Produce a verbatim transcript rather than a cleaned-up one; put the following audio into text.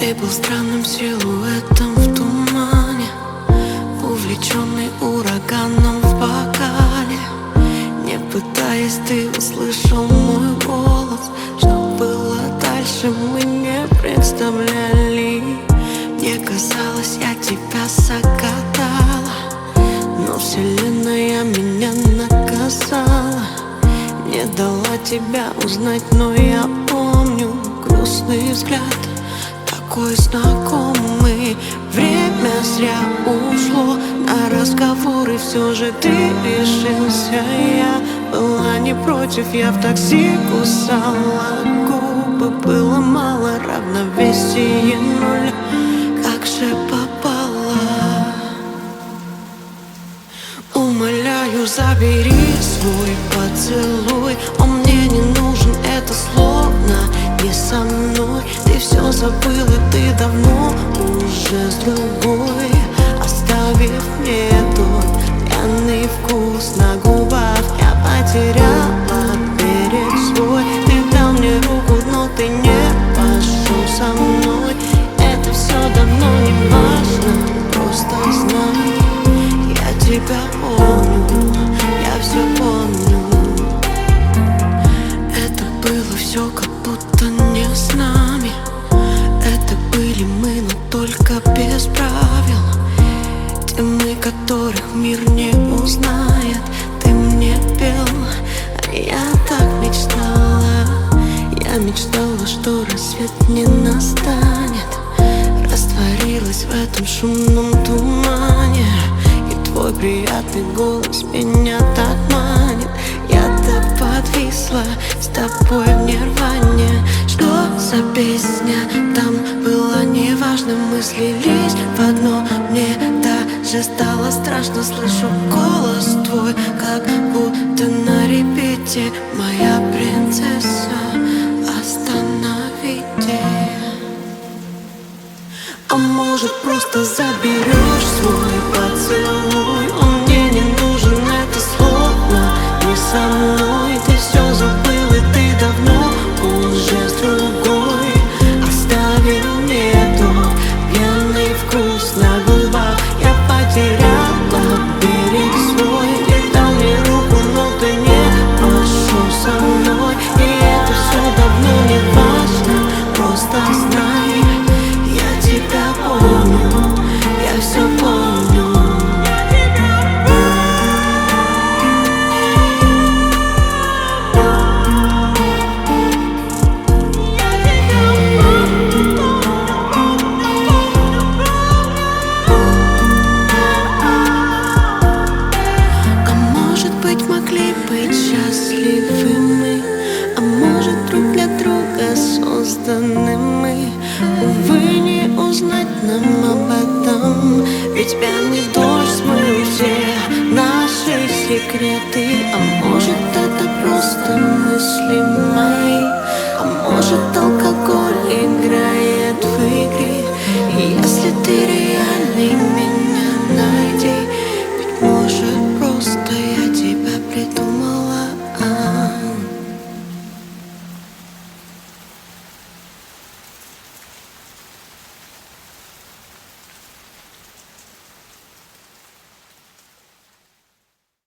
Ты был странным силуэтом в тумане, увлеченный ураганом в бокале. Не пытаясь, ты услышал мой голос. Что было дальше, мы не представляли. Мне казалось, я тебя закатала, но вселенная меня наказала. Не дала тебя узнать, но я помню грустный взгляд, такой знакомый. Время зря ушло на разговоры, все же ты решился. Я была не против, я в такси кусала губы. Было мало, равновесие нуль. Как же попала? Умоляю, забери свой поцелуй. Он мне не нужен, это словно не со мной. Ты все забыл, и ты давно уже с другой, оставив мне тот пьяный вкус на губах. Я потеряла берег свой. Ты дал мне руку, но ты не пошел со мной. Это все давно не важно, просто знай, я тебя помню, я все помню. Это было все как будто не с нами. Это были мы, но только без правил. Те мы, которых мир не узнает. Ты мне пел, а я так мечтала. Я мечтала, что рассвет не настанет. Растворилась в этом шумном тумане, и твой приятный голос меня так манит. Я так подвисла с тобой в нирване. Что за песня там была, неважно, мы слились в одно. Мне даже стало страшно, слышу голос твой, как будто на репите. Моя принцесса, остановите. А может, просто заберешь свой поцелуй? Он мне не нужен, это словно не со мной. Ты все забыл, и ты давно уже с другой, оставил мне тот пьяный вкус на губах. Я потеряла берег свой. Ты дал мне руку, но ты не пошел со мной. И это все давно не важно, просто знай, я тебя помню, я все помню. А может быть, могли быть счастливы мы, а может, друг для друга созданы мы. Увы, не узнать нам об этом, ведь пьяный дождь смыл все наши секреты. А может, это просто мысли мои, а может, алкоголь